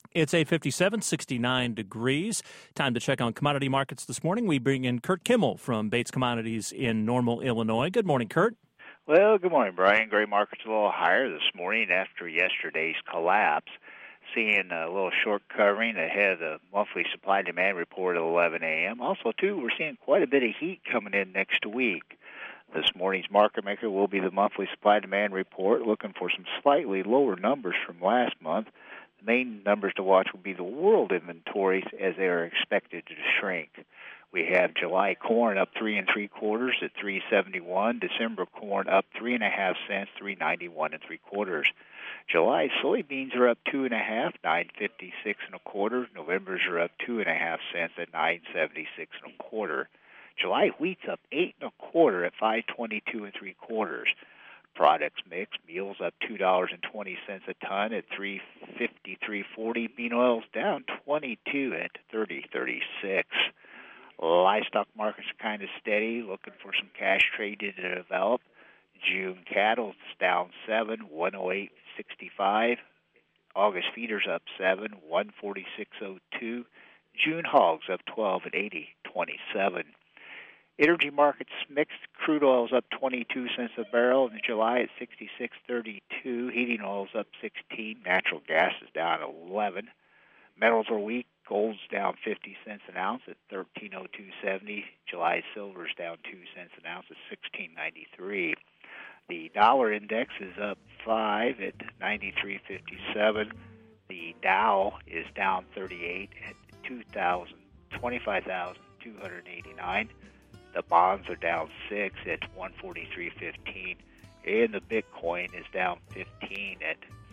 It's 8:57, 69 degrees. Time to check on commodity markets this morning. We bring in Kurt Kimmel from Bates Commodities in Normal, Illinois. Good morning, Kurt. Well, good morning, Brian. Gray market's a little higher this morning after yesterday's collapse. Seeing a little short covering ahead of the monthly supply-demand report at 11 a.m. Also, too, we're seeing quite a bit of heat coming in next week. This morning's market maker will be the monthly supply-demand report, looking for some slightly lower numbers from last month. The main numbers to watch will be the world inventories as they are expected to shrink. We have July corn up 3 3/4 at $3.71. December corn up 3.5 cents, $3.91 3/4. July soybeans are up 2.5, $9.56 1/4. November's are up 2.5 cents at $9.76 1/4. July wheat's up 8 1/4 at $5.22 3/4. Products mix, meals up $2.20 a ton at $3.53.40. Bean oil's down 22 at $30.36. Livestock markets are kind of steady, looking for some cash trade to develop. June cattle's down 7, 108.65. August feeders up 7, 146.02. June hogs up 12 at 80.27. Energy markets mixed. Crude oil's up 22 cents a barrel in July at 66.32. Heating oil's up 16. Natural gas is down 11. Metals are weak. Gold's down 50 cents an ounce at $13.0270. July silver's down 2 cents an ounce at $16.93. The dollar index is up 5 at 93.57. The Dow is down 38 at 25,289. The bonds are down 6 at 143.15. And the Bitcoin is down 15 at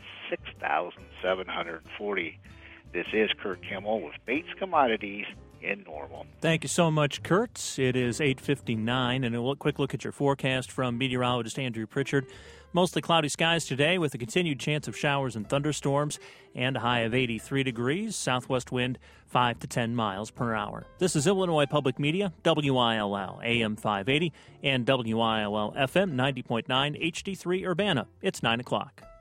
6,740. This is Kurt Kimmel with Bates Commodities in Normal. Thank you so much, Kurt. It is 8:59, and a quick look at your forecast from meteorologist Andrew Pritchard. Mostly cloudy skies today with a continued chance of showers and thunderstorms and a high of 83 degrees, southwest wind 5 to 10 miles per hour. This is Illinois Public Media, WILL, AM 580, and WILL FM 90.9 HD3 Urbana. It's 9 o'clock.